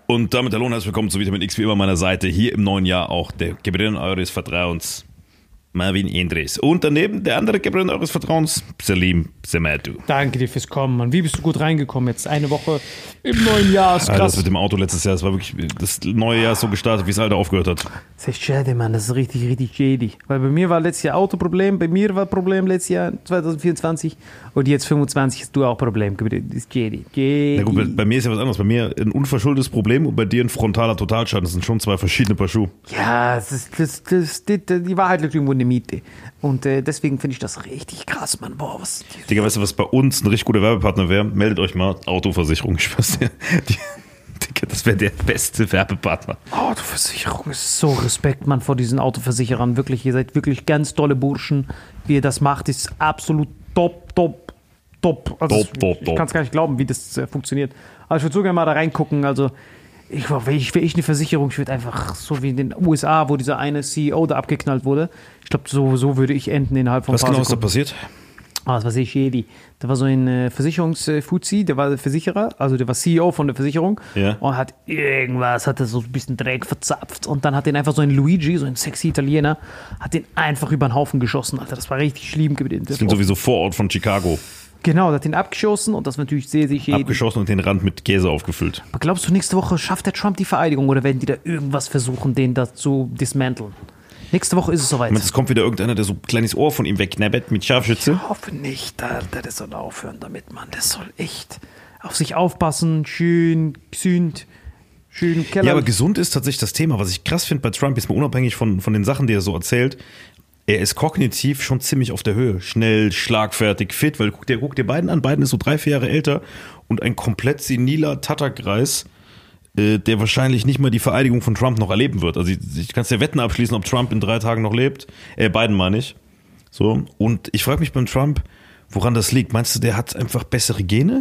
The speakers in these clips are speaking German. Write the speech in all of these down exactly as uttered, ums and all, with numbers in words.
Und damit hallo und herzlich willkommen zu Vitamin X, wie immer an meiner Seite. Hier im neuen Jahr auch der Gebrillen eures Vertrauens, Marvin Endres. Und daneben der andere Gebrillen eures Vertrauens, Salim Sematu. Danke dir fürs Kommen, Mann. Wie bist du gut reingekommen jetzt? Eine Woche im neuen Jahr, ist krass. Alter, das mit dem Auto letztes Jahr, das war wirklich, das neue Jahr ist so gestartet, wie es alte aufgehört hat. Das ist echt schade, Mann. Das ist richtig, richtig schädig. Weil bei mir war letztes Jahr Autoproblem, bei mir war Problem letztes Jahr zwanzig vierundzwanzig und jetzt fünfundzwanzig hast du auch Problem. Das ist schädig. Na gut, bei, bei mir ist ja was anderes. Bei mir ein unverschuldetes Problem und bei dir ein frontaler Totalschaden. Das sind schon zwei verschiedene Paar Schuhe. Ja, das ist, das, das, das, die Wahrheit liegt irgendwo in der Mitte. Und äh, deswegen finde ich das richtig krass, Mann. Boah, was... Digga, weißt du, was bei uns ein richtig guter Werbepartner wäre? Meldet euch mal, Autoversicherung. Ich weiß ja, die, Digga, das wäre der beste Werbepartner. Autoversicherung ist so Respekt, Mann, vor diesen Autoversicherern. Wirklich, ihr seid wirklich ganz tolle Burschen. Wie ihr das macht, ist absolut top, top, top. Also top, top, ich top. kann es gar nicht glauben, wie das äh, funktioniert. Aber ich würde so gerne mal da reingucken. Also, ich wäre ich, wär ich eine Versicherung, ich würde einfach so wie in den U S A, wo dieser eine C E O da abgeknallt wurde. Ich glaube, so, so würde ich enden innerhalb von Was genau ist da passiert? Ah, das war sehr shady. Da war so ein äh, Versicherungsfuzzi, der war Versicherer, also der war C E O von der Versicherung Ja. und hat irgendwas, hat er so ein bisschen Dreck verzapft und dann hat den einfach so ein Luigi, so ein sexy Italiener, hat den einfach über den Haufen geschossen, Alter. Das war richtig schlimm. Das klingt sowieso Vorort von Chicago. Genau, der hat den abgeschossen und das war natürlich sehr, sehr shady. Abgeschossen und den Rand mit Käse aufgefüllt. Aber glaubst du, nächste Woche schafft der Trump die Vereidigung oder werden die da irgendwas versuchen, den da zu dismanteln? Nächste Woche ist es soweit. Es kommt wieder irgendeiner, der so ein kleines Ohr von ihm wegknabbert mit Scharfschütze. Ich hoffe nicht, Alter, der soll aufhören damit, Mann. Der soll echt auf sich aufpassen, schön gesund, schön im Keller. Ja, aber gesund ist tatsächlich das Thema. Was ich krass finde bei Trump, ist mal unabhängig von, von den Sachen, die er so erzählt, er ist kognitiv schon ziemlich auf der Höhe. Schnell, schlagfertig, fit, weil guck dir, guck dir Biden an. Biden ist so drei, vier Jahre älter und ein komplett seniler Tatterkreis, äh, der wahrscheinlich nicht mal die Vereidigung von Trump noch erleben wird. Also ich, ich kann dir Wetten abschließen, ob Trump in drei Tagen noch lebt. Äh, Biden meine ich. So. Und ich frage mich beim Trump, woran das liegt. Meinst du, der hat einfach bessere Gene?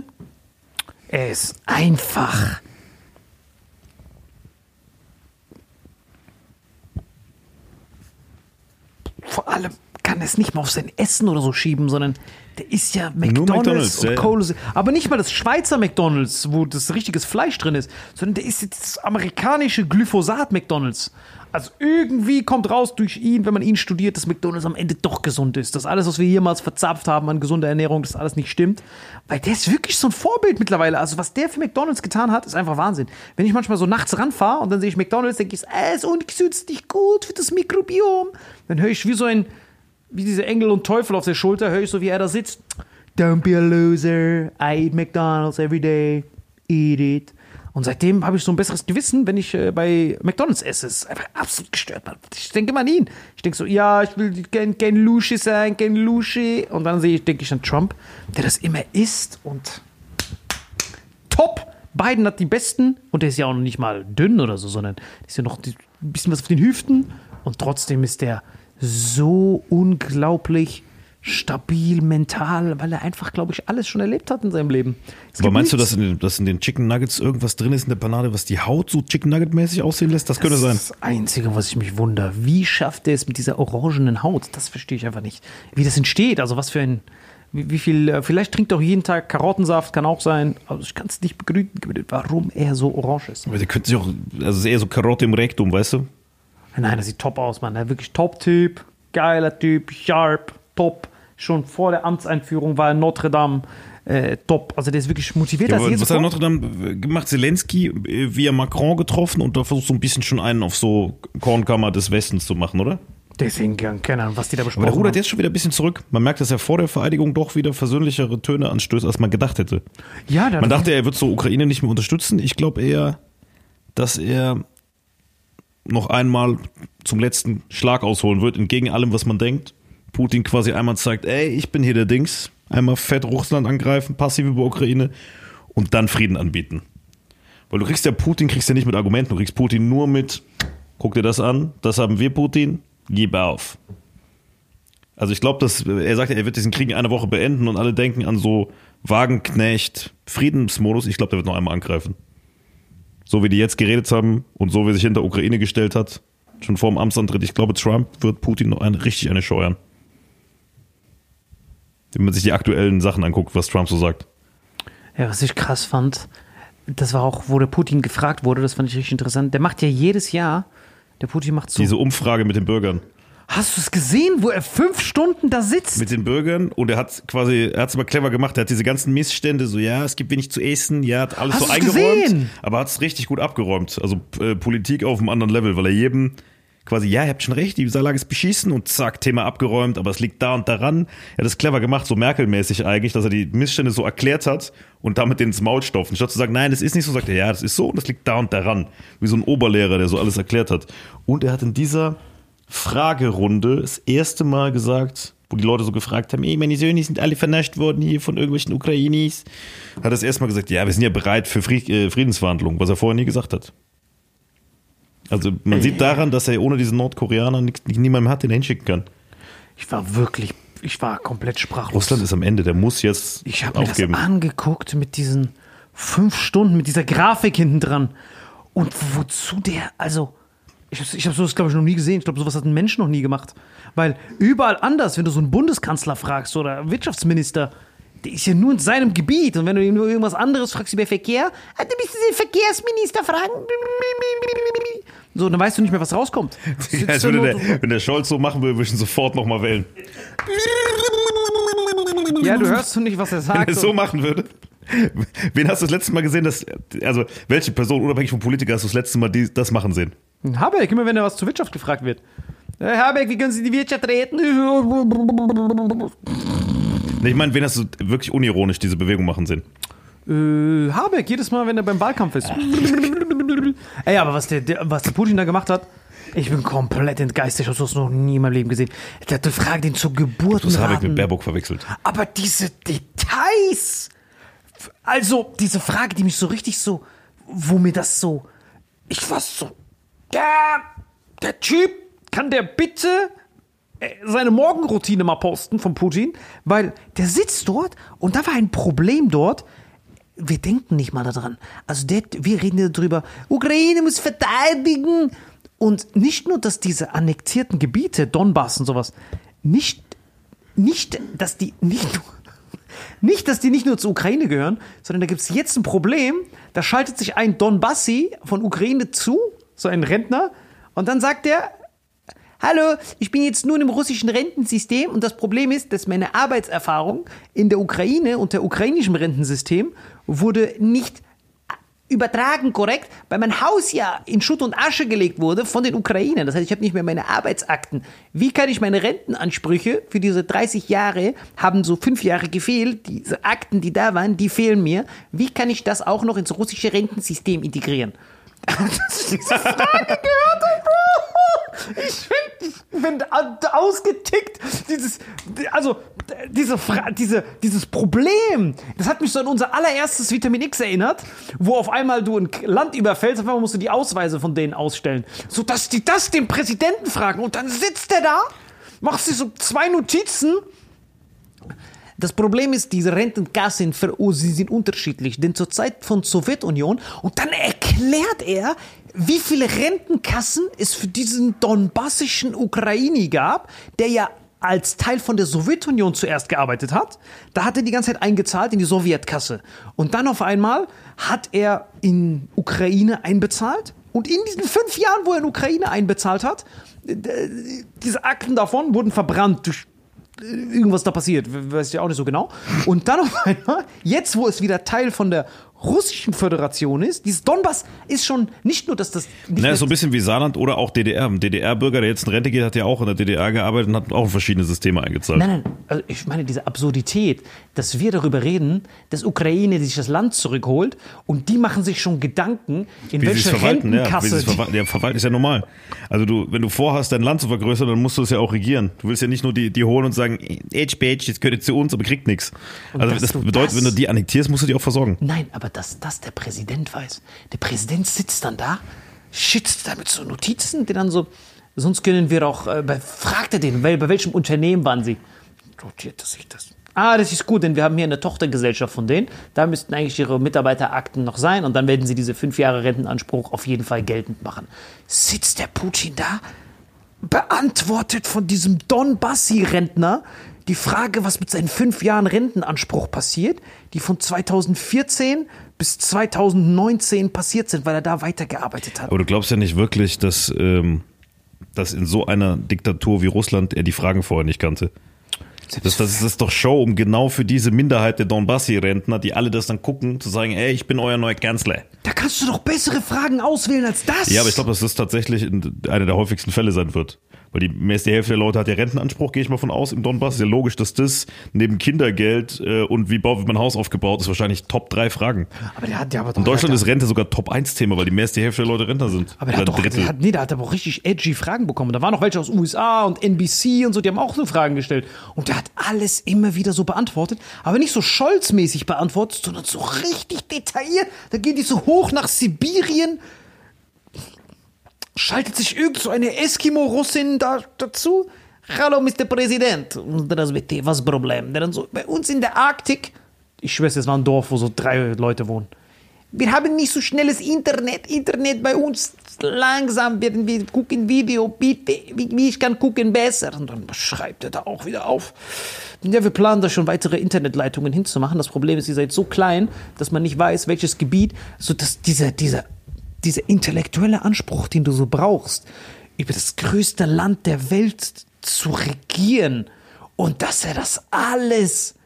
Er ist einfach... Vor allem kann er es nicht mal auf sein Essen oder so schieben, sondern der ist ja McDonald's, McDonald's und ja. Kohle. Aber nicht mal das Schweizer McDonald's, wo das richtiges Fleisch drin ist, sondern der ist jetzt das amerikanische Glyphosat-McDonald's. Also irgendwie kommt raus durch ihn, wenn man ihn studiert, dass McDonald's am Ende doch gesund ist. Dass alles, was wir jemals verzapft haben an gesunder Ernährung, dass alles nicht stimmt. Weil der ist wirklich so ein Vorbild mittlerweile. Also was der für McDonald's getan hat, ist einfach Wahnsinn. Wenn ich manchmal so nachts ranfahre und dann sehe ich McDonald's, denke ich, es ist ungesund, ist nicht gut für das Mikrobiom. Dann höre ich wie so ein, wie diese Engel und Teufel auf der Schulter, höre ich so, wie er da sitzt. Don't be a loser, I eat McDonald's every day, eat it. Und seitdem habe ich so ein besseres Gewissen, wenn ich äh, bei McDonald's esse. Es ist einfach absolut gestört, Mann. Ich denke immer an ihn. Ich denke so, ja, ich will kein, kein Lusche sein, kein Lusche. Und dann sehe ich, denke ich an Trump, der das immer isst und top. Biden hat die besten und der ist ja auch noch nicht mal dünn oder so, sondern ist ja noch ein bisschen was auf den Hüften. Und trotzdem ist der so unglaublich stabil, mental, weil er einfach, glaube ich, alles schon erlebt hat in seinem Leben. Es Aber meinst nichts. du, dass in, den, dass in den Chicken Nuggets irgendwas drin ist in der Panade, was die Haut so Chicken Nugget-mäßig aussehen lässt? Das, das könnte sein. Das ist das Einzige, was ich mich wundere. Wie schafft er es mit dieser orangenen Haut? Das verstehe ich einfach nicht. Wie das entsteht, also was für ein, wie, wie viel, vielleicht trinkt er auch jeden Tag Karottensaft, kann auch sein. Also ich kann es nicht begründen, warum er so orange ist. Aber der könnte sich auch, also es ist eher so Karotte im Rektum, weißt du? Nein, das sieht top aus, Mann. Der wirklich Top-Typ, geiler Typ, sharp, top. Schon vor der Amtseinführung war er in Notre Dame äh, top. Also der ist wirklich motiviert. Ja, als was hat Notre Dame gemacht? Zelensky äh, via Macron getroffen und da versucht so ein bisschen schon einen auf so Kornkammer des Westens zu machen, oder? Deswegen, keine Ahnung, was die da besprochen Aber der rudert haben. jetzt schon wieder ein bisschen zurück. Man merkt, dass er vor der Vereidigung doch wieder versöhnlichere Töne anstößt, als man gedacht hätte. Ja, Man dachte, er wird so Ukraine nicht mehr unterstützen. Ich glaube eher, dass er noch einmal zum letzten Schlag ausholen wird, entgegen allem, was man denkt. Putin quasi einmal zeigt, ey, ich bin hier der Dings. Einmal fett Russland angreifen, passiv über Ukraine und dann Frieden anbieten. Weil du kriegst ja Putin, kriegst ja nicht mit Argumenten, du kriegst Putin nur mit, guck dir das an, das haben wir Putin, gib auf. Also ich glaube, dass er sagt, er wird diesen Krieg in einer Woche beenden und alle denken an so Wagenknecht, Friedensmodus. Ich glaube, der wird noch einmal angreifen. So wie die jetzt geredet haben und so wie er sich hinter Ukraine gestellt hat, schon vor dem Amtsantritt. Ich glaube, Trump wird Putin noch eine, richtig eine scheuern. Wenn man sich die aktuellen Sachen anguckt, was Trump so sagt. Ja, was ich krass fand, das war auch, wo der Putin gefragt wurde, das fand ich richtig interessant. Der macht ja jedes Jahr, der Putin macht so. Diese Umfrage mit den Bürgern. Hast du es gesehen, wo er fünf Stunden da sitzt? Mit den Bürgern und er hat quasi, er hat es aber clever gemacht, er hat diese ganzen Missstände, so ja, es gibt wenig zu essen, ja, hat alles Hast so du's eingeräumt, gesehen? aber hat es richtig gut abgeräumt. Also äh, Politik auf einem anderen Level, weil er jedem quasi, ja, ihr habt schon recht, die Lage ist beschissen und zack, Thema abgeräumt, aber es liegt da und daran. Er hat das clever gemacht, so Merkel-mäßig eigentlich, dass er die Missstände so erklärt hat und damit denen ins Maul stopft. Statt zu sagen, nein, das ist nicht so, sagt er, ja, das ist so und das liegt da und daran. Wie so ein Oberlehrer, der so alles erklärt hat. Und er hat in dieser Fragerunde das erste Mal gesagt, wo die Leute so gefragt haben, ey, meine Söhne sind alle vernascht worden hier von irgendwelchen Ukrainis, hat er das erste Mal gesagt, ja, wir sind ja bereit für Friedensverhandlungen, was er vorher nie gesagt hat. Also man sieht daran, dass er ohne diesen Nordkoreaner niemanden hat, den er hinschicken kann. Ich war wirklich, ich war komplett sprachlos. Russland ist am Ende, der muss jetzt ich habe mir aufgeben. das angeguckt mit diesen fünf Stunden, mit dieser Grafik hinten dran. Und wozu der, also... Ich habe ich hab sowas, glaube ich, noch nie gesehen. Ich glaube, sowas hat ein Mensch noch nie gemacht. Weil überall anders, wenn du so einen Bundeskanzler fragst oder Wirtschaftsminister, der ist ja nur in seinem Gebiet. Und wenn du ihm nur irgendwas anderes fragst über Verkehr, ah, du bist den Verkehrsminister fragen. So, dann weißt du nicht mehr, was rauskommt. Ja, als würde der, wenn der Scholz so machen würde, würde ich ihn sofort nochmal wählen. Ja, du hörst du nicht, was er sagt. Wenn er so machen würde. Wen hast du das letzte Mal gesehen, dass, also welche Person, unabhängig vom Politiker, hast du das letzte Mal die, das machen sehen? Habeck, immer wenn er was zur Wirtschaft gefragt wird. Herr Habeck, wie können Sie die Wirtschaft retten? Ich meine, wen hast du wirklich unironisch diese Bewegung machen sehen? Äh, Habeck, jedes Mal, wenn er beim Wahlkampf ist. Ey, aber was der, der, was der Putin da gemacht hat, ich bin komplett entgeistert. Ich habe das noch nie in meinem Leben gesehen. Der hat die Frage den zur Geburt. Du hast Habeck mit Baerbock verwechselt. Aber diese Details, also diese Frage, die mich so richtig so, wo mir das so, ich war so, der, der Typ, kann der bitte seine Morgenroutine mal posten von Putin, weil der sitzt dort und da war ein Problem dort. Wir denken nicht mal daran. Also der, wir reden ja darüber, Ukraine muss verteidigen. Und nicht nur, dass diese annektierten Gebiete, Donbass und sowas, nicht, nicht, dass die nicht nur, nicht, dass die nicht nur zur Ukraine gehören, sondern da gibt es jetzt ein Problem, da schaltet sich ein Donbassi von Ukraine zu, so ein Rentner, und dann sagt er, hallo, ich bin jetzt nur im russischen Rentensystem und das Problem ist, dass meine Arbeitserfahrung in der Ukraine und der ukrainischen Rentensystem wurde nicht übertragen korrekt, weil mein Haus ja in Schutt und Asche gelegt wurde von den Ukrainern. Das heißt, ich habe nicht mehr meine Arbeitsakten. Wie kann ich meine Rentenansprüche für diese dreißig Jahre, haben so fünf Jahre gefehlt, diese Akten, die da waren, die fehlen mir. Wie kann ich das auch noch ins russische Rentensystem integrieren? Dass ich diese Frage gehört habe, ich bin, bin ausgetickt. Dieses, also diese, diese, dieses Problem, das hat mich so an unser allererstes Vitamin X erinnert, wo auf einmal du ein Land überfällst, auf einmal musst du die Ausweise von denen ausstellen, so dass die das dem Präsidenten fragen und dann sitzt der da, machst dir so zwei Notizen. Das Problem ist, diese Rentenkassen sie sind unterschiedlich, denn zur Zeit von Sowjetunion, und dann erklärt er, wie viele Rentenkassen es für diesen donbassischen Ukraini gab, der ja als Teil von der Sowjetunion zuerst gearbeitet hat. Da hat er die ganze Zeit eingezahlt in die Sowjetkasse. Und dann auf einmal hat er in Ukraine einbezahlt. Und in diesen fünf Jahren, wo er in Ukraine einbezahlt hat, diese Akten davon wurden verbrannt durch irgendwas da passiert, weiß ich ja auch nicht so genau. Und dann auf einmal, jetzt wo es wieder Teil von der russischen Föderation ist, dieses Donbass ist schon nicht nur, dass das... Na, so ein bisschen wie Saarland oder auch D D R. Ein D D R-Bürger, der jetzt in Rente geht, hat ja auch in der D D R gearbeitet und hat auch in verschiedene Systeme eingezahlt. Nein, nein, also ich meine diese Absurdität, dass wir darüber reden, dass Ukraine sich das Land zurückholt und die machen sich schon Gedanken, in wie welche Rentenkasse... Ja, wie verwalten. Ja, verwalten ist ja normal. Also du, wenn du vorhast, dein Land zu vergrößern, dann musst du es ja auch regieren. Du willst ja nicht nur die, die holen und sagen, Edge, Page, jetzt gehört ihr zu uns, aber kriegt nichts. Also das bedeutet, das, wenn du die annektierst, musst du die auch versorgen. Nein, aber dass das der Präsident weiß. Der Präsident sitzt dann da, schützt da mit so Notizen, die dann so, sonst können wir auch, äh, fragt er den, bei welchem Unternehmen waren sie? Notiert er sich das? Ah, das ist gut, denn wir haben hier eine Tochtergesellschaft von denen. Da müssten eigentlich ihre Mitarbeiterakten noch sein und dann werden sie diese fünf Jahre Rentenanspruch auf jeden Fall geltend machen. Sitzt der Putin da, beantwortet von diesem Donbassi-Rentner die Frage, was mit seinen fünf Jahren Rentenanspruch passiert, die von zweitausendvierzehn bis zweitausendneunzehn passiert sind, weil er da weitergearbeitet hat. Aber du glaubst ja nicht wirklich, dass, ähm, dass in so einer Diktatur wie Russland er die Fragen vorher nicht kannte. Das, das, ist, das ist doch Show, um genau für diese Minderheit der Donbassi-Rentner, die alle das dann gucken, zu sagen, ey, ich bin euer neuer Kanzler. Da kannst du doch bessere Fragen auswählen als das. Ja, aber ich glaube, dass das tatsächlich einer der häufigsten Fälle sein wird. Weil die mehr als die Hälfte der Leute hat ja Rentenanspruch, gehe ich mal von aus, im Donbass. Ist ja logisch, dass das neben Kindergeld äh, und wie baut man ein Haus aufgebaut ist, wahrscheinlich Top drei Fragen. Aber der hat ja aber doch. In Deutschland hat ist Rente sogar Top eins Thema, weil die mehr als die Hälfte der Leute Rentner sind. Aber der hat doch, der hat, nee, der hat aber auch richtig edgy Fragen bekommen. Da waren noch welche aus U S A und N B C und so, die haben auch so Fragen gestellt. Und der hat alles immer wieder so beantwortet, aber nicht so Scholz-mäßig beantwortet, sondern so richtig detailliert. Da gehen die so hoch nach Sibirien. Schaltet sich irgend so eine Eskimo-Russin da, dazu? Hallo, Mister Präsident. Здравствуйте, was Problem? Der dann so, bei uns in der Arktik, ich schwöre, es war ein Dorf, wo so drei Leute wohnen. Wir haben nicht so schnelles Internet. Internet bei uns langsam, werden wir gucken Video, bitte, wie, wie ich kann gucken besser. Und dann schreibt er da auch wieder auf. Ja, wir planen da schon weitere Internetleitungen hinzumachen. Das Problem ist, ihr seid so klein, dass man nicht weiß, welches Gebiet, so dass dieser, dieser dieser intellektuelle Anspruch, den du so brauchst, über das größte Land der Welt zu regieren und dass er das alles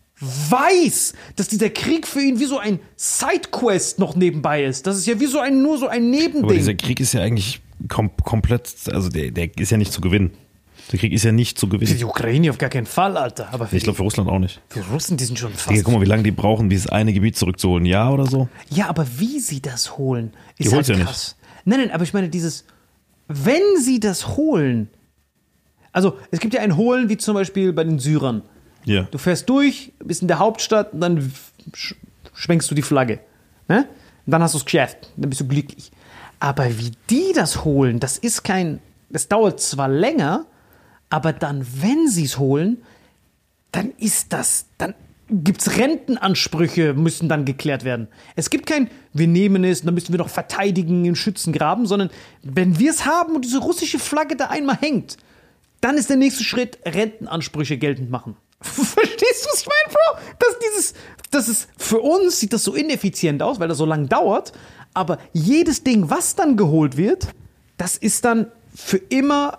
weiß, dass dieser Krieg für ihn wie so ein Sidequest noch nebenbei ist. Das ist ja wie so ein, nur so ein Nebending. Aber dieser Krieg ist ja eigentlich kom- komplett, also der, der ist ja nicht zu gewinnen. Der Krieg ist ja nicht zu gewinnen. Für die Ukraine auf gar keinen Fall, Alter. Aber für ich glaube für Russland auch nicht. Für Russen, die sind schon fast... Digga, guck mal, wie lange die brauchen, dieses eine Gebiet zurückzuholen. Ein Jahr oder so? Ja, aber wie sie das holen, ist Die halt holt's ja krass. Nein, nein, aber ich meine dieses, wenn sie das holen, also es gibt ja ein Holen, wie zum Beispiel bei den Syrern. Ja. Du fährst durch, bist in der Hauptstadt und dann sch- schwenkst du die Flagge. Ne? Und dann hast du es geschafft, dann bist du glücklich. Aber wie die das holen, das ist kein, das dauert zwar länger, aber dann, wenn sie es holen, dann ist das, dann gibt es Rentenansprüche, müssen dann geklärt werden. Es gibt kein, wir nehmen es, dann müssen wir noch verteidigen in Schützengraben, sondern wenn wir es haben und diese russische Flagge da einmal hängt, dann ist der nächste Schritt, Rentenansprüche geltend machen. Verstehst du, was ich meine, Bro? Das, dieses, das ist, für uns sieht das so ineffizient aus, weil das so lange dauert, aber jedes Ding, was dann geholt wird, das ist dann für immer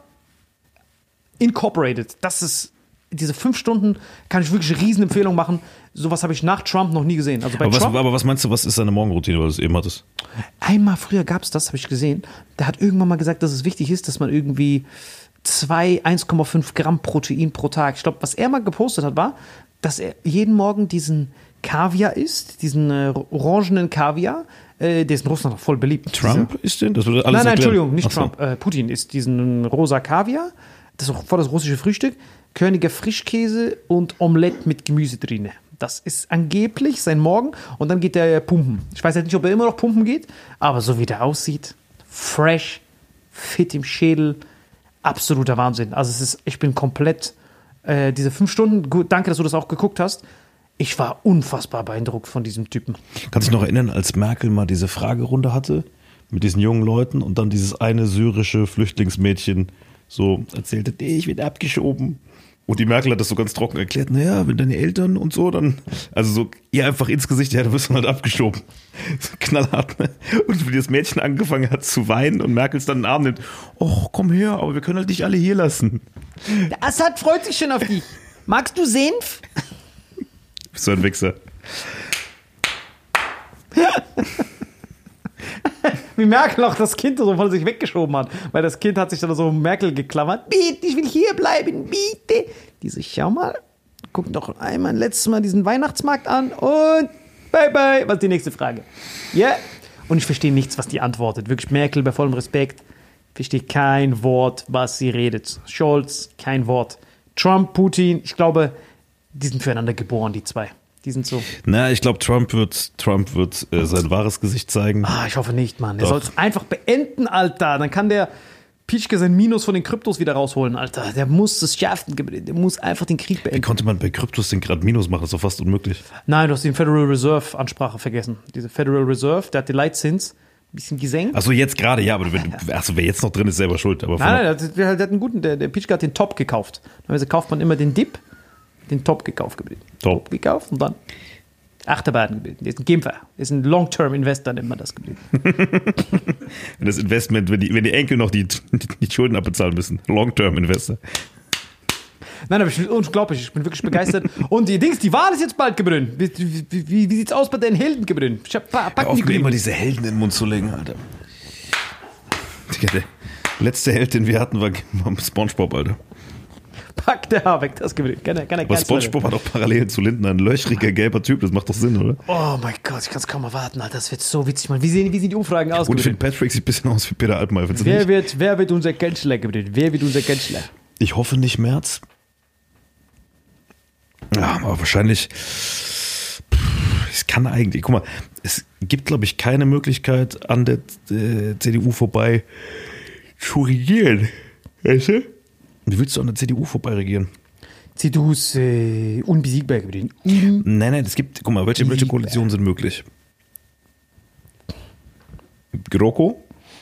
incorporated. Das ist, diese fünf Stunden kann ich wirklich eine Riesenempfehlung machen. Sowas habe ich nach Trump noch nie gesehen. Also bei aber, was, Trump, aber was meinst du, was ist seine Morgenroutine, weil du es eben hattest? einmal früher gab es das, habe ich gesehen. Der hat irgendwann mal gesagt, dass es wichtig ist, dass man irgendwie zwei, eins Komma fünf Gramm Protein pro Tag. Ich glaube, was er mal gepostet hat, war, dass er jeden Morgen diesen Kaviar isst, diesen äh, orangenen Kaviar. Äh, der ist in Russland auch voll beliebt. Trump Dieser, ist den? Das würde alles nein, nein, erklären. Entschuldigung, nicht Ach so. Trump. Äh, Putin isst diesen rosa Kaviar. Das ist auch voll das russische Frühstück. Körniger Frischkäse und Omelette mit Gemüse drin. Das ist angeblich sein Morgen. Und dann geht er pumpen. Ich weiß halt nicht, ob er immer noch pumpen geht, aber so wie der aussieht, fresh, fit im Schädel, absoluter Wahnsinn. Also es ist, ich bin komplett, äh, diese fünf Stunden, gut, danke, dass du das auch geguckt hast. Ich war unfassbar beeindruckt von diesem Typen. Kannst du dich noch erinnern, als Merkel mal diese Fragerunde hatte mit diesen jungen Leuten und dann dieses eine syrische Flüchtlingsmädchen so erzählte, nee, ich werde abgeschoben. Und die Merkel hat das so ganz trocken erklärt, naja, wenn deine Eltern und so, dann, also so ihr einfach ins Gesicht, ja, du wirst dann halt abgeschoben. So knallhart, ne? Und wie das Mädchen angefangen hat zu weinen und Merkel es dann in den Arm nimmt, och, komm her, aber wir können halt dich alle hier lassen. Der Assad freut sich schon auf dich. Magst du Senf? Bist du ein Wichser. Wie Merkel auch das Kind so von sich weggeschoben hat. Weil das Kind hat sich dann so um Merkel geklammert. Bitte, ich will hier bleiben, bitte. Die so, schau mal, guck doch einmal ein letztes Mal diesen Weihnachtsmarkt an und bye bye. Was ist die nächste Frage? Ja. Yeah. Und ich verstehe nichts, was die antwortet. Wirklich Merkel, bei vollem Respekt, verstehe kein Wort, was sie redet. Scholz, kein Wort. Trump, Putin, ich glaube, die sind füreinander geboren, die zwei. Die sind so. Na, ich glaube, Trump wird, Trump wird äh, sein wahres Gesicht zeigen. Ah, ich hoffe nicht, Mann. Der Doch. soll es einfach beenden, Alter. Dann kann der Pietschke sein Minus von den Kryptos wieder rausholen, Alter. Der muss es schaffen. Der muss einfach den Krieg Wie beenden. konnte man bei Kryptos den Grad Minus machen? Das ist doch fast unmöglich. Nein, du hast die Federal Reserve Ansprache vergessen. Diese Federal Reserve, der hat die Leitzins ein bisschen gesenkt. Achso, jetzt gerade, ja, aber wenn, achso, wer jetzt noch drin ist, selber schuld. Aber Nein, nein, der, der, der hat einen guten, der, der Pietschke hat den Top gekauft. Normalerweise kauft man immer den Dip Den Top gekauft geblieben. Top. Gekauft und dann Achterbahn geblieben. Der ist ein Kämpfer. Der ist ein Long-Term-Investor, nennt man das geblieben. Wenn das Investment, wenn die, wenn die Enkel noch die, die Schulden abbezahlen müssen. Long-Term-Investor. Nein, aber ich bin unglaublich, ich bin wirklich begeistert. Und die Dings, die Wahl ist jetzt bald gebrünnt. Wie, wie, wie, wie sieht's aus bei den Helden gebrünnt? Ich hab pa- Hör auf, die mir immer diese Helden in den Mund zu legen, Alter. Digga, der letzte Held, den wir hatten, war SpongeBob, Alter. Pack der Habeck, das gebrünnt. Kann er, kann er Aber SpongeBob hat auch parallel zu Lindner ein löchriger, gelber Typ, das macht doch Sinn, oder? Oh mein Gott, ich kann es kaum erwarten, Alter. Das wird so witzig, Mann. Wie sehen, wie sehen die Umfragen aus? Und ich finde, Patrick sieht ein bisschen aus wie Peter Altmaier. Wer wird, wer wird unser Kanzler gebrünnt? Wer wird unser Kanzler? Ich hoffe nicht Merz. Ja, aber wahrscheinlich. Es kann eigentlich. Guck mal, es gibt, glaube ich, keine Möglichkeit, an der äh, C D U vorbei zu regieren. Weißt du? Wie willst du an der C D U vorbei regieren? C D U ist äh, unbesiegbar gebrünnt. Un- Nein, nein, es gibt. Guck mal, welche, welche Koalitionen sind möglich? GroKo.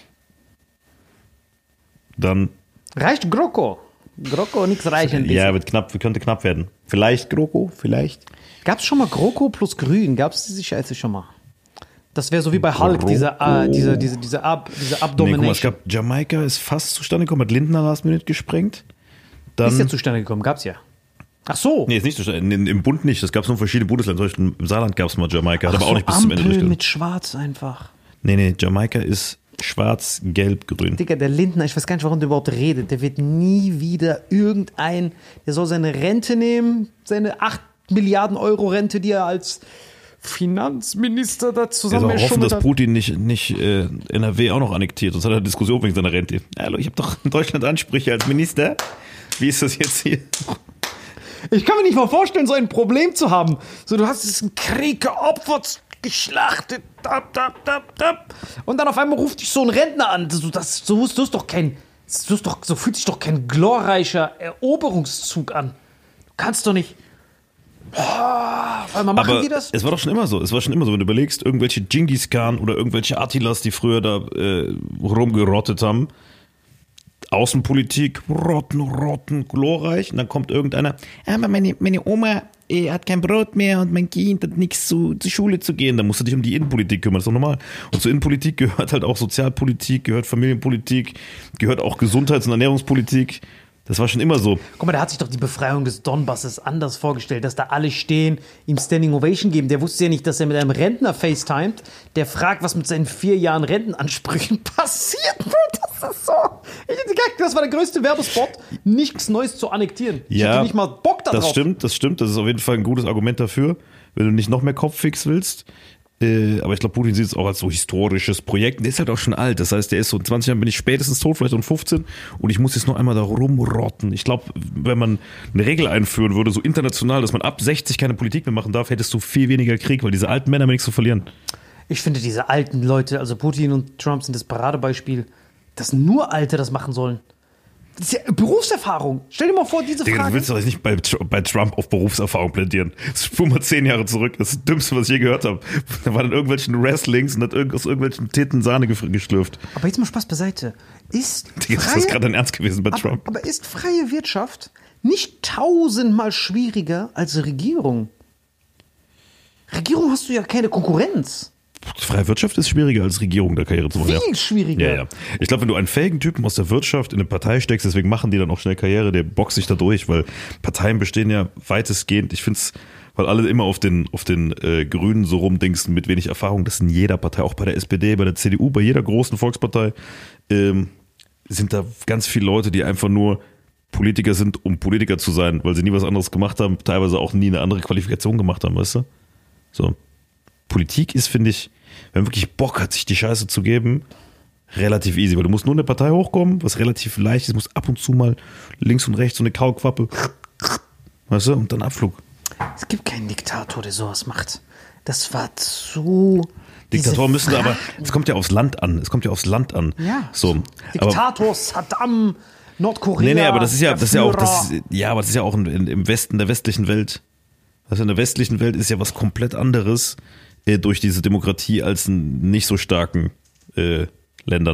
Dann. Reicht GroKo? GroKo, nichts reichen. Ja, wird knapp, könnte knapp werden. Vielleicht GroKo, vielleicht. Gab es schon mal GroKo plus Grün? Gab es diese Scheiße schon mal? Das wäre so wie bei Hulk, diese, äh, diese, diese, diese, Ab, diese Nee, guck Abdomination. mal, es gab Jamaika ist fast zustande gekommen, hat Lindner Last Minute gesprengt. Dann, Ist ja zustande gekommen, gab's ja. Ach so. nee, ist nicht zustande. In, Im Bund nicht. Das gab es nur in verschiedenen Bundesländern. Zum Beispiel im Saarland gab es mal Jamaika, hat Ach aber auch so, nicht bis zum Ende Ampel durchgegangen. mit Schwarz einfach. Nee, nee, Jamaika ist schwarz, gelb, grün. Digga, der Lindner, ich weiß gar nicht, warum der überhaupt redet. Der wird nie wieder irgendein, der soll seine Rente nehmen, seine acht Milliarden Euro Rente, die er als Finanzminister da Er zusammen soll hoffen, erschummelt dass hat. Putin nicht, nicht äh, N R W auch noch annektiert. Sonst hat er eine Diskussion wegen seiner Rente. Hallo, ich habe doch in Deutschland Ansprüche als Minister. Wie ist das jetzt hier? Ich kann mir nicht mal vorstellen, so ein Problem zu haben. So, du hast diesen Krieg geopfert, geschlachtet, tap, tap, tap, tap. Und dann auf einmal ruft dich so ein Rentner an. Das, das, so, so ist doch kein, so, ist doch, so fühlt sich doch kein glorreicher Eroberungszug an. Du kannst doch nicht. Oh, auf einmal machen Aber die das? es war doch schon immer so. Es war schon immer so, wenn du überlegst, irgendwelche Genghis Khan oder irgendwelche Attilas, die früher da äh, rumgerottet haben. Außenpolitik, rotten, rotten, glorreich. Und dann kommt irgendeiner, aber meine, meine Oma äh, hat kein Brot mehr und mein Kind hat nichts zu, zur Schule zu gehen. Da musst du dich um die Innenpolitik kümmern, das ist doch normal. Und zur Innenpolitik gehört halt auch Sozialpolitik, gehört Familienpolitik, gehört auch Gesundheits- und Ernährungspolitik. Das war schon immer so. Guck mal, der hat sich doch die Befreiung des Donbasses anders vorgestellt, dass da alle stehen, ihm Standing Ovation geben. Der wusste ja nicht, dass er mit einem Rentner facetimet, der fragt, was mit seinen vier Jahren Rentenansprüchen passiert wird. Das ist so. Ich hätte gedacht, das war der größte Werbespot, nichts Neues zu annektieren. Ich Ja, hatte nicht mal Bock darauf. Das stimmt, das stimmt. Das ist auf jeden Fall ein gutes Argument dafür, wenn du nicht noch mehr Kopffix willst. Äh, aber ich glaube, Putin sieht es auch als so historisches Projekt. Der ist halt auch schon alt. Das heißt, der ist so in zwanzig Jahren bin ich spätestens tot, vielleicht um fünfzehn. Und ich muss jetzt noch einmal da rumrotten. Ich glaube, wenn man eine Regel einführen würde, so international, dass man ab sechzig keine Politik mehr machen darf, hättest du viel weniger Krieg, weil diese alten Männer haben nichts zu verlieren. Ich finde, diese alten Leute, also Putin und Trump sind das Paradebeispiel, dass nur Alte das machen sollen. Das ist ja Berufserfahrung. Stell dir mal vor, diese Digga, Frage. du willst doch jetzt nicht bei, bei Trump auf Berufserfahrung plädieren. Das ist mal zehn Jahre zurück. Das ist das Dümmste, was ich je gehört habe. Da waren in irgendwelchen Wrestlings und hat irgend, aus irgendwelchen Titten Sahne gef- geschlürft. Aber jetzt mal Spaß beiseite. Ist Digga, ist das gerade dein Ernst gewesen bei aber, Trump? aber ist freie Wirtschaft nicht tausendmal schwieriger als Regierung? Regierung hast du ja keine Konkurrenz. Freie Wirtschaft ist schwieriger als Regierung, da Karriere zu machen. Viel ja. schwieriger. Ja, ja. Ich glaube, wenn du einen fähigen Typen aus der Wirtschaft in eine Partei steckst, deswegen machen die dann auch schnell Karriere, der boxt sich da durch, weil Parteien bestehen ja weitestgehend, ich finde es, weil alle immer auf den, auf den äh, Grünen so rumdingsten mit wenig Erfahrung, das ist in jeder Partei, auch bei der S P D, bei der C D U, bei jeder großen Volkspartei, ähm, sind da ganz viele Leute, die einfach nur Politiker sind, um Politiker zu sein, weil sie nie was anderes gemacht haben, teilweise auch nie eine andere Qualifikation gemacht haben, weißt du? So. Politik ist, finde ich, wenn man wirklich Bock hat, sich die Scheiße zu geben, relativ easy, weil du musst nur in eine Partei hochkommen, was relativ leicht ist, musst ab und zu mal links und rechts so eine Kaulquappe, weißt du, und dann Abflug. Es gibt keinen Diktator, der sowas macht. Das war zu... Diktatoren müssen da aber, Fragen- es kommt ja aufs Land an, es kommt ja aufs Land an. Ja. So, aber, Diktator, Saddam, Nordkorea. nee, nee, aber das ist ja, der das ist ja auch, Führer. das ist, ja, aber das ist ja auch in, in, im Westen, der westlichen Welt. Also in der westlichen Welt ist ja was komplett anderes äh, durch diese Demokratie als in nicht so starken äh, Ländern.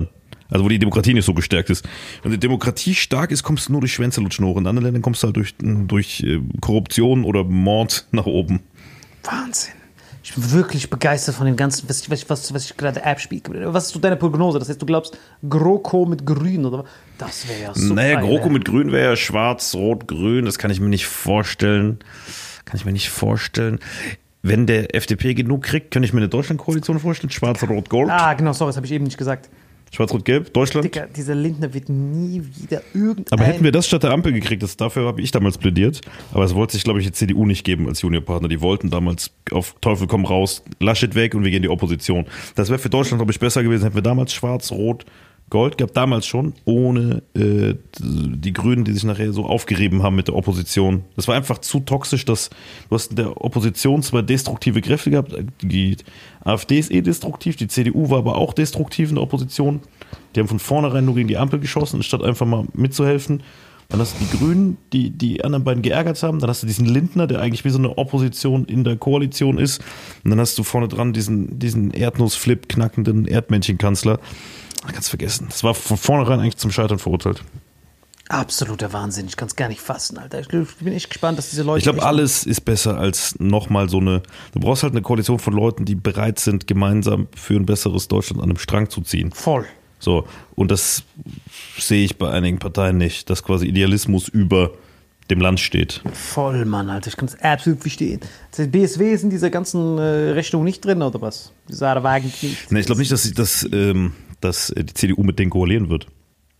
Also wo die Demokratie nicht so gestärkt ist. Wenn die Demokratie stark ist, kommst du nur durch Schwänze lutschen hoch. In anderen Ländern kommst du halt durch, durch Korruption oder Mord nach oben. Wahnsinn. Ich bin wirklich begeistert von dem Ganzen, was ich, was, was ich gerade abspiele. Was ist so deine Prognose? Das heißt, du glaubst, GroKo mit Grün, oder? Das wäre ja so. Naja, geil, GroKo ja. mit Grün wäre ja schwarz, rot, grün. Das kann ich mir nicht vorstellen. Kann ich mir nicht vorstellen. Wenn der F D P genug kriegt, könnte ich mir eine Deutschland-Koalition vorstellen. Schwarz, rot, gold. Ah, genau, sorry, das habe ich eben nicht gesagt. Schwarz, rot, gelb, Deutschland. Dicker, dieser Lindner wird nie wieder irgendein... Aber hätten wir das statt der Ampel gekriegt, das, dafür habe ich damals plädiert. Aber es wollte sich, glaube ich, die C D U nicht geben als Juniorpartner. Die wollten damals auf Teufel komm raus, Laschet weg und wir gehen in die Opposition. Das wäre für Deutschland, glaube ich, besser gewesen. Hätten wir damals schwarz, rot, gold gehabt, damals schon, ohne äh, die Grünen, die sich nachher so aufgerieben haben mit der Opposition. Das war einfach zu toxisch, dass du hast in der Opposition zwei destruktive Kräfte gehabt. Die AfD ist eh destruktiv, die C D U war aber auch destruktiv in der Opposition. Die haben von vornherein nur gegen die Ampel geschossen, anstatt einfach mal mitzuhelfen. Dann hast du die Grünen, die die anderen beiden geärgert haben. Dann hast du diesen Lindner, der eigentlich wie so eine Opposition in der Koalition ist. Und dann hast du vorne dran diesen, diesen Erdnussflip knackenden Erdmännchenkanzler. Kannst vergessen. Das war von vornherein eigentlich zum Scheitern verurteilt. Absoluter Wahnsinn. Ich kann es gar nicht fassen, Alter. Ich bin echt gespannt, dass diese Leute... Ich glaube, alles ist besser als nochmal so eine... Du brauchst halt eine Koalition von Leuten, die bereit sind, gemeinsam für ein besseres Deutschland an einem Strang zu ziehen. Voll. So. Und das sehe ich bei einigen Parteien nicht, dass quasi Idealismus über dem Land steht. Voll, Mann, Alter. Ich kann es absolut verstehen. Das B S W ist in dieser ganzen äh, Rechnung nicht drin, oder was? Sarah Wagenknecht. Nee, ich glaube nicht, dass, sie, dass, ähm, dass die C D U mit denen koalieren wird.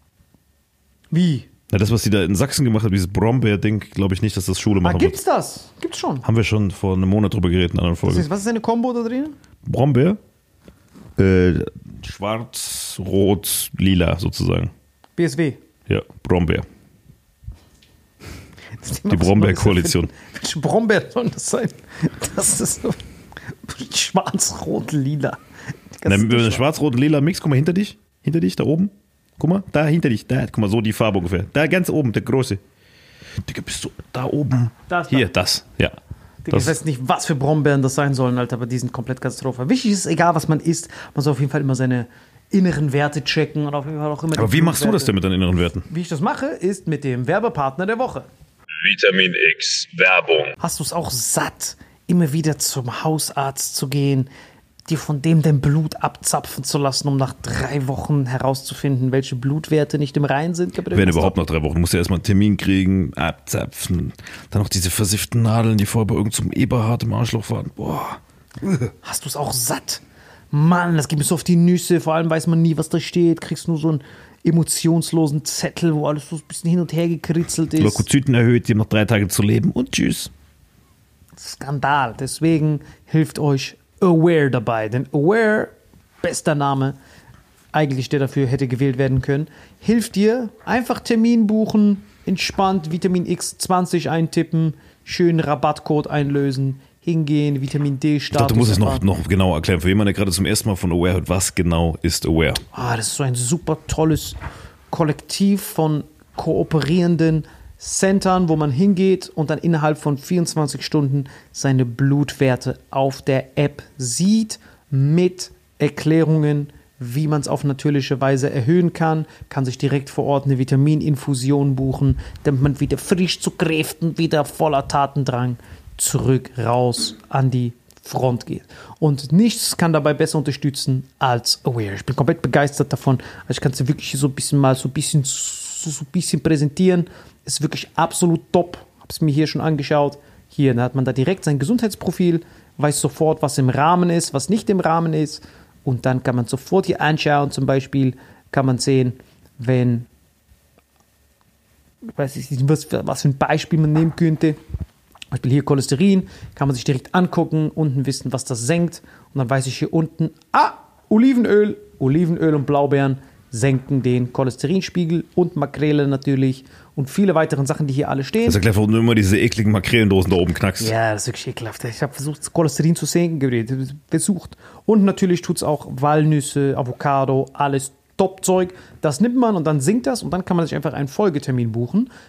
Wie? Na, das, was sie da in Sachsen gemacht hat, dieses Brombeer-Ding, glaube ich nicht, dass das Schule Ah, machen gibt's wird. das? Gibt's schon. Haben wir schon vor einem Monat drüber geredet in einer Das Folge. heißt, was ist eine Kombo da drin? Brombeer? Äh, schwarz, rot, lila sozusagen. B S W. Ja, Brombeer. Das Die Brombeer-Koalition. Welche Brombeer soll das sein? Das ist so schwarz-rot-lila. Na, wenn du schwarz, rot und lila Mix, guck mal hinter dich. Hinter dich, da oben. Guck mal, da hinter dich. Da, guck mal, so die Farbe ungefähr. Da ganz oben, der große. Digga, bist du da oben? Das, Hier, das, ja. Digga, ich weiß nicht, was für Brombeeren das sein sollen, Alter, aber die sind komplett Katastrophe. Wichtig ist, egal was man isst, man soll auf jeden Fall immer seine inneren Werte checken und auf jeden Fall auch immer. Aber wie machst du das denn mit deinen inneren Werten? Wie ich das mache, ist mit dem Werbepartner der Woche. Vitamin X Werbung. Hast du es auch satt, immer wieder zum Hausarzt zu gehen, dir von dem dein Blut abzapfen zu lassen, um nach drei Wochen herauszufinden, welche Blutwerte nicht im Reinen sind? Wenn überhaupt nach drei Wochen. Du musst ja erstmal einen Termin kriegen, abzapfen. Dann noch diese versifften Nadeln, die vorher bei irgendeinem Eberhard im Arschloch waren. Boah. Hast du es auch satt? Mann, das geht mir so auf die Nüsse. Vor allem weiß man nie, was da steht. Kriegst nur so einen emotionslosen Zettel, wo alles so ein bisschen hin und her gekritzelt ist. Leukozyten erhöht, die haben noch drei Tage zu leben und tschüss. Skandal. Deswegen hilft euch Aware dabei. Denn Aware, bester Name, eigentlich der dafür hätte gewählt werden können, hilft dir, einfach Termin buchen, entspannt Vitamin X zwanzig eintippen, schönen Rabattcode einlösen, hingehen, Vitamin D-Status. Ich dachte, du musst es noch, noch genauer erklären. Für jemanden, der gerade zum ersten Mal von Aware hört, was genau ist Aware? Ah, das ist so ein super tolles Kollektiv von kooperierenden Centern, wo man hingeht und dann innerhalb von vierundzwanzig Stunden seine Blutwerte auf der App sieht, mit Erklärungen, wie man es auf natürliche Weise erhöhen kann, kann sich direkt vor Ort eine Vitamininfusion buchen, damit man wieder frisch zu Kräften, wieder voller Tatendrang zurück raus an die Front geht. Und nichts kann dabei besser unterstützen als Aware. Ich bin komplett begeistert davon. Also ich kann es dir wirklich so ein bisschen mal so ein bisschen, so, so ein bisschen präsentieren. Ist wirklich absolut top. Habe es mir hier schon angeschaut. Hier, da hat man da direkt sein Gesundheitsprofil, weiß sofort, was im Rahmen ist, was nicht im Rahmen ist. Und dann kann man sofort hier anschauen. Zum Beispiel kann man sehen, wenn, ich weiß nicht, was, was für ein Beispiel man nehmen könnte. Zum Beispiel hier Cholesterin, kann man sich direkt angucken, unten wissen, was das senkt. Und dann weiß ich hier unten, ah, Olivenöl, Olivenöl und Blaubeeren senken den Cholesterinspiegel und Makrele natürlich und viele weitere Sachen, die hier alle stehen. Das erklärt, warum du immer diese ekligen Makrelendosen da oben knackst. Ja, das ist wirklich ekelhaft. Ich habe versucht, das Cholesterin zu senken, versucht. Und natürlich tut es auch Walnüsse, Avocado, alles Top-Zeug. Das nimmt man und dann sinkt das und dann kann man sich einfach einen Folgetermin buchen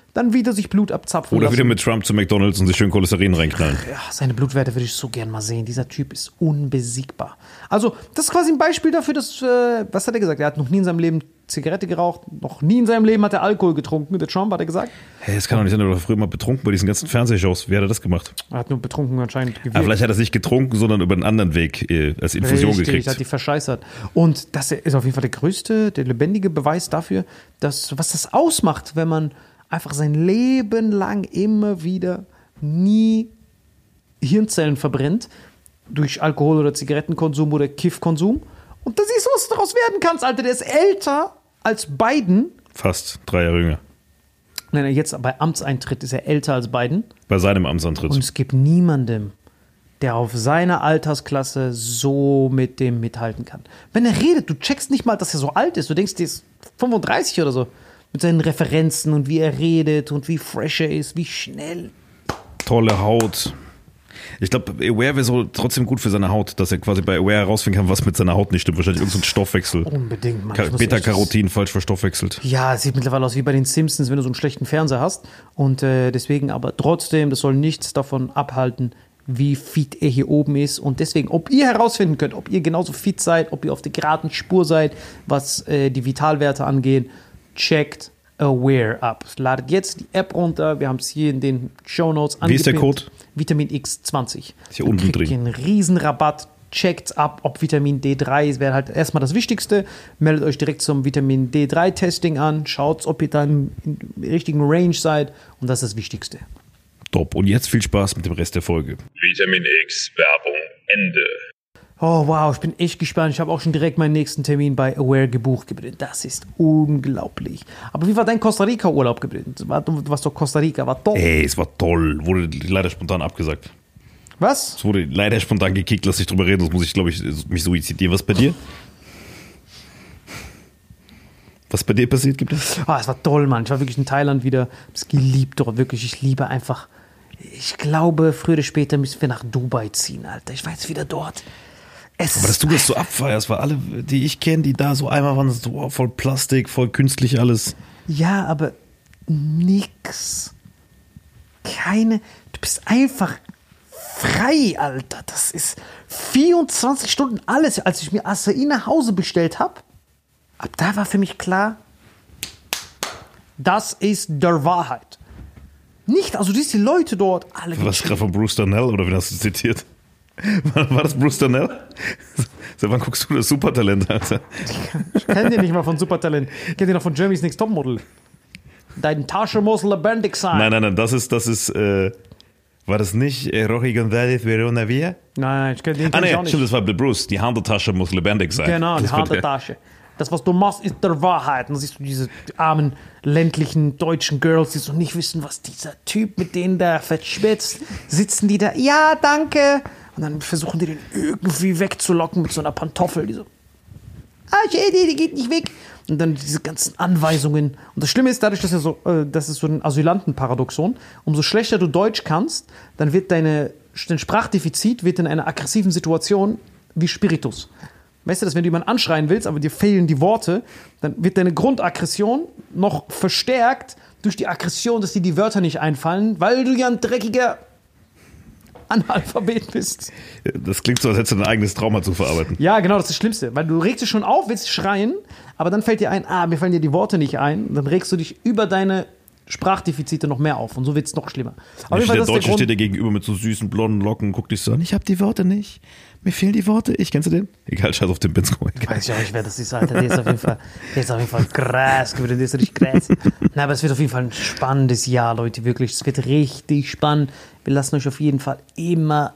dann wieder sich Blut abzapfen Oder lassen. wieder mit Trump zu McDonalds und sich schön Cholesterin reinknallen. Ja, seine Blutwerte würde ich so gern mal sehen. Dieser Typ ist unbesiegbar. Also, das ist quasi ein Beispiel dafür, dass, äh, was hat er gesagt? Er hat noch nie in seinem Leben Zigarette geraucht, noch nie in seinem Leben hat er Alkohol getrunken. Der Trump hat er gesagt. Hey, das kann doch nicht sein, er war früher mal betrunken bei diesen ganzen Fernsehshows. Wie hat er das gemacht? Er hat nur betrunken anscheinend gewirkt. Aber vielleicht hat er es nicht getrunken, sondern über einen anderen Weg äh, als Infusion Richtig, gekriegt. hat die verscheißert. Und das ist auf jeden Fall der größte, der lebendige Beweis dafür, dass, was das ausmacht, wenn man einfach sein Leben lang immer wieder nie Hirnzellen verbrennt durch Alkohol- oder Zigarettenkonsum oder Kiffkonsum. Und da siehst du, was du daraus werden kannst, Alter. Der ist älter als Biden. Fast drei Jahre jünger. Nein, nein, jetzt bei Amtseintritt ist er älter als Biden. Bei seinem Amtsantritt. Und es gibt niemandem, der auf seiner Altersklasse so mit dem mithalten kann. Wenn er redet, du checkst nicht mal, dass er so alt ist. Du denkst, der ist fünfunddreißig oder so. Mit seinen Referenzen und wie er redet und wie fresh er ist, wie schnell. Tolle Haut. Ich glaube, Aware wäre so trotzdem gut für seine Haut, dass er quasi bei Aware herausfinden kann, was mit seiner Haut nicht stimmt. Wahrscheinlich irgendein Stoffwechsel. Unbedingt, Mann. Ka- Beta-Carotin falsch verstoffwechselt. Ja, es sieht mittlerweile aus wie bei den Simpsons, wenn du so einen schlechten Fernseher hast. Und äh, deswegen aber trotzdem, das soll nichts davon abhalten, wie fit er hier oben ist. Und deswegen, ob ihr herausfinden könnt, ob ihr genauso fit seid, ob ihr auf der geraden Spur seid, was äh, die Vitalwerte angeht, checkt Aware ab. Ladet jetzt die App runter. Wir haben es hier in den Shownotes angepinnt. Wie ist der Code? Vitamin X zwanzig. Ist hier unten drin. Ihr einen Riesenrabatt. Checkt ab, ob Vitamin D drei ist. Wäre halt erstmal das Wichtigste. Meldet euch direkt zum Vitamin D drei Testing an. Schaut, ob ihr dann im richtigen Range seid. Und das ist das Wichtigste. Top. Und jetzt viel Spaß mit dem Rest der Folge. Vitamin X Werbung Ende. Oh wow, ich bin echt gespannt. Ich habe auch schon direkt meinen nächsten Termin bei Aware gebucht. Das ist unglaublich. Aber wie war dein Costa Rica Urlaub? Du warst doch Costa Rica, war toll. Ey, es war toll. Wurde leider spontan abgesagt. Was? Es wurde leider spontan gekickt. Lass dich drüber reden, sonst muss ich, glaube ich, mich suizidieren. Was bei dir? Was bei dir passiert, gibt es? Ah, es war toll, Mann. Ich war wirklich in Thailand wieder. Ich habe es geliebt dort, wirklich. Ich liebe einfach. Ich glaube, früher oder später müssen wir nach Dubai ziehen, Alter. Ich war jetzt wieder dort. Es Aber dass du das so abfeierst, weil alle, die ich kenne, die da so einmal waren, so oh, voll Plastik, voll künstlich alles. Ja, aber nix. Keine. Du bist einfach frei, Alter. Das ist vierundzwanzig Stunden alles. Als ich mir Acai nach Hause bestellt habe, ab da war für mich klar, das ist der Wahrheit. Nicht, also du siehst die Leute dort alle. Was gerade von Bruce Darnell oder wie hast du zitiert? War, war das Bruce Darnell? Seit wann guckst du das Supertalent, Alter? Ich kenne den nicht mal von Supertalent. Ich kenne den noch von Jeremy's Next Topmodel. Dein Tasche muss lebendig sein. Nein, nein, nein, das ist, das ist, äh, war das nicht äh, Rocky González Verona Villa? Nein, ich kenne den Ah, kenn nee, ich auch nicht. stimmt, das war Bill Bruce. Die Handeltasche muss lebendig sein. Genau, die das war der. Handeltasche. Das, was du machst, ist der Wahrheit. Und dann siehst du diese armen, ländlichen deutschen Girls, die so nicht wissen, was dieser Typ mit denen da verschwitzt. Sitzen die da, ja, danke. Und dann versuchen die den irgendwie wegzulocken mit so einer Pantoffel. Die so, ah, die, die geht nicht weg. Und dann diese ganzen Anweisungen. Und das Schlimme ist, dadurch, dass er so, äh, das ist so ein Asylantenparadoxon, umso schlechter du Deutsch kannst, dann wird deine, dein Sprachdefizit wird in einer aggressiven Situation wie Spiritus. Weißt du, dass wenn du jemanden anschreien willst, aber dir fehlen die Worte, dann wird deine Grundaggression noch verstärkt durch die Aggression, dass dir die Wörter nicht einfallen, weil du ja ein dreckiger Analphabet bist. Das klingt so, als hättest du dein eigenes Trauma zu verarbeiten. Ja, genau, das ist das Schlimmste. Weil du regst dich schon auf, willst schreien, aber dann fällt dir ein, ah, mir fallen dir die Worte nicht ein. Und dann regst du dich über deine Sprachdefizite noch mehr auf. Und so wird es noch schlimmer. Auf jeden Fall, Der das ist Deutsche der steht Grund. dir gegenüber mit so süßen blonden Locken, guckt dich so an. Ich hab die Worte nicht. Mir fehlen die Worte. Ich, kennst du den? Egal, scheiß auf den Bensko. Weiß ich auch nicht, wer das ist, Alter. Der ist auf jeden Fall, der ist auf jeden Fall krass geworden. Der ist richtig krass. Na, aber es wird auf jeden Fall ein spannendes Jahr, Leute. Wirklich. Es wird richtig spannend. Wir lassen euch auf jeden Fall immer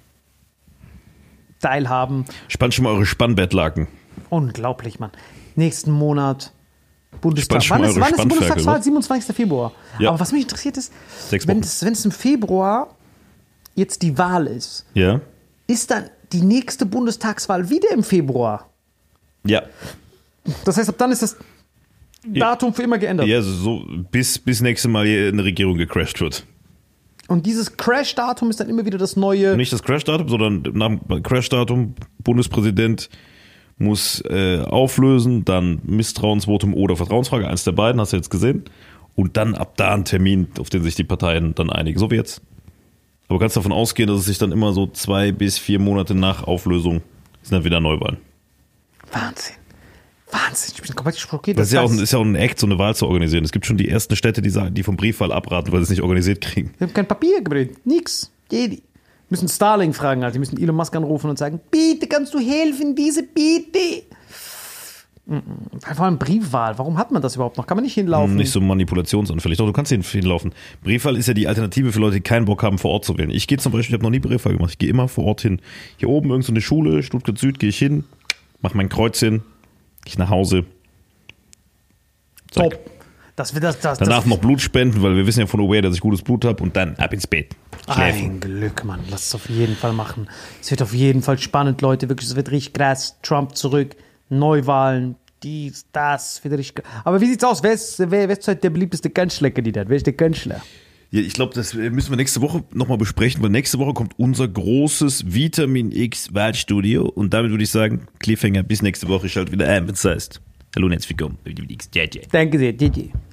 teilhaben. Spannt schon mal eure Spannbettlaken. Unglaublich, Mann. Nächsten Monat Bundestag. Spannt schon Wann mal ist, eure wann ist die Spannferkel, Bundestagswahl? oder? siebenundzwanzigsten Februar. Ja. Aber was mich interessiert ist, Sechs wenn Wochen. es, wenn es im Februar jetzt die Wahl ist, Ja? ist dann die nächste Bundestagswahl wieder im Februar? Ja. Das heißt, ab dann ist das Datum für immer geändert. Ja, so bis, bis nächste Mal hier eine Regierung gecrashed wird. Und dieses Crash-Datum ist dann immer wieder das neue. Nicht das Crash-Datum, sondern nach dem Crash-Datum, Bundespräsident muss äh, auflösen, dann Misstrauensvotum oder Vertrauensfrage, eins der beiden, hast du jetzt gesehen. und dann ab da ein Termin, auf den sich die Parteien dann einigen. So wie jetzt. Aber du kannst davon ausgehen, dass es sich dann immer so zwei bis vier Monate nach Auflösung sind dann wieder Neuwahlen. Wahnsinn. Wahnsinn, ich bin komplett schockiert. Das ist ja, auch ein, ist ja auch ein Act, so eine Wahl zu organisieren. Es gibt schon die ersten Städte, die sagen, die vom Briefwahl abraten, weil sie es nicht organisiert kriegen. Wir haben kein Papier gebracht, nix. Jedi. Müssen Starlink fragen, also die müssen Elon Musk anrufen und sagen, bitte kannst du helfen, diese bitte. Vor allem Briefwahl, warum hat man das überhaupt noch? Kann man nicht hinlaufen? Nicht so manipulationsanfällig. Doch, du kannst hinlaufen. Briefwahl ist ja die Alternative für Leute, die keinen Bock haben, vor Ort zu wählen. Ich gehe zum Beispiel, ich habe noch nie Briefwahl gemacht, ich gehe immer vor Ort hin. Hier oben irgend so eine Schule, Stuttgart Süd, gehe ich hin, mache mein Kreuz hin, gehe ich nach Hause. Zack. Top. Das wird das, das, Danach das, noch Blut spenden, weil wir wissen ja von Aware, dass ich gutes Blut habe und dann ab ins Bett. Schläfen. Ein Glück, Mann. Lass es auf jeden Fall machen. Es wird auf jeden Fall spannend, Leute. Wirklich, es wird richtig krass. Trump zurück, Neuwahlen, dies, das, wird richtig. Aber wie sieht's aus? Wer ist, wer, wer ist heute der beliebteste Kanzlerkandidat? Wer ist der Kanzler? Ja, ich glaube, das müssen wir nächste Woche nochmal besprechen, weil nächste Woche kommt unser großes Vitamin X Wahlstudio und damit würde ich sagen, Cliffhanger, bis nächste Woche, ich schalte wieder ein, wenn es heißt. Hallo und herzlich willkommen bei Vitamin X. Danke sehr, J J.